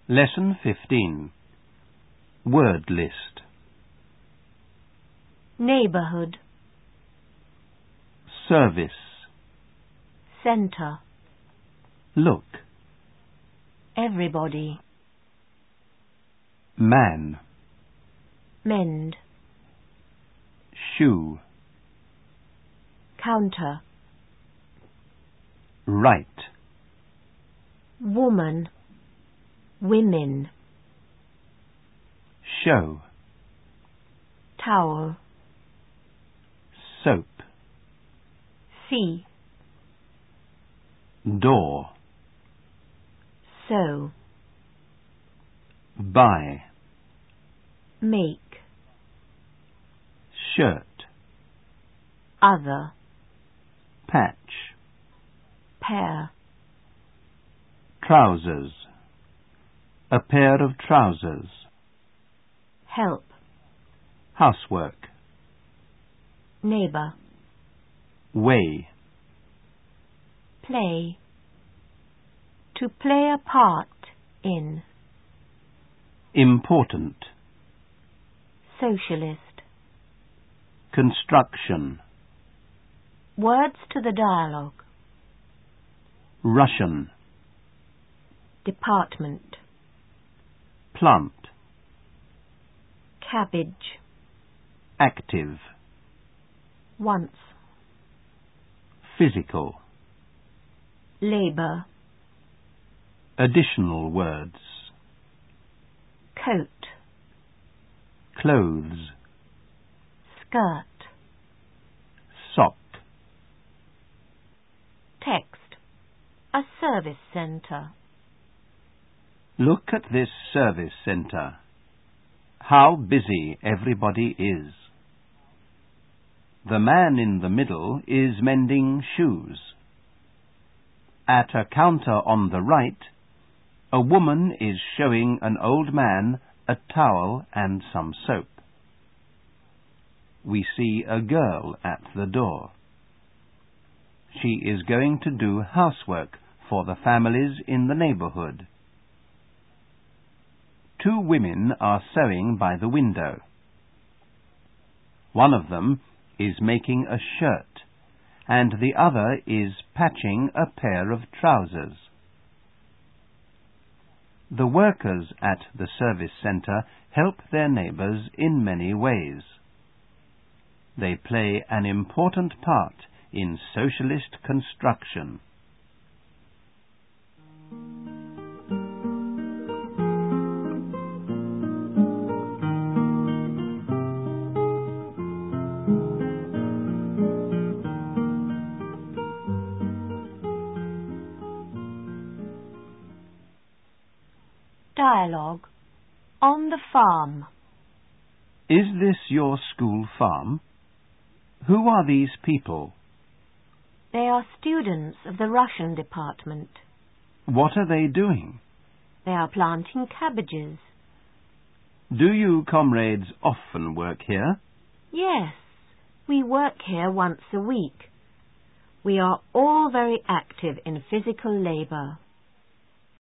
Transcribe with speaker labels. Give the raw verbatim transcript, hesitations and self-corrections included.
Speaker 1: Lesson fifteen. Word list.
Speaker 2: Neighbourhood.
Speaker 1: Service.
Speaker 2: Centre.
Speaker 1: Look.
Speaker 2: Everybody.
Speaker 1: Man.
Speaker 2: Mend.
Speaker 1: Shoe.
Speaker 2: Counter.
Speaker 1: Right.
Speaker 2: Woman. Women.
Speaker 1: Show.
Speaker 2: Towel.
Speaker 1: Soap.
Speaker 2: See.
Speaker 1: Door.
Speaker 2: Sew.
Speaker 1: Buy.
Speaker 2: Make.
Speaker 1: Shirt.
Speaker 2: Other.
Speaker 1: Patch.
Speaker 2: Pair.
Speaker 1: Trousers. A pair of trousers.
Speaker 2: Help.
Speaker 1: Housework.
Speaker 2: Neighbour.
Speaker 1: Way.
Speaker 2: Play. To play a part in.
Speaker 1: Important.
Speaker 2: Socialist.
Speaker 1: Construction.
Speaker 2: Words to the dialogue.
Speaker 1: Russian.
Speaker 2: Department.
Speaker 1: Plant.
Speaker 2: Cabbage.
Speaker 1: Active.
Speaker 2: Once.
Speaker 1: Physical.
Speaker 2: Labour.
Speaker 1: Additional words.
Speaker 2: Coat.
Speaker 1: Clothes.
Speaker 2: Skirt.
Speaker 1: Sock.
Speaker 2: Text. A service centre.
Speaker 1: Look at this service centre. How busy everybody is. The man in the middle is mending shoes. At a counter on the right, a woman is showing an old man a towel and some soap. We see a girl at the door. She is going to do housework for the families in the neighbourhood. Two women are sewing by the window. One of them is making a shirt, and the other is patching a pair of trousers. The workers at the service centre help their neighbours in many ways. They play an important part in socialist construction.
Speaker 2: Dialogue. On the farm.
Speaker 1: Is this your school farm? Who are these people?
Speaker 2: They are students of the Russian department.
Speaker 1: What are they doing?
Speaker 2: They are planting cabbages.
Speaker 1: Do you comrades often work here?
Speaker 2: Yes, we work here once a week. We are all very active in physical labour.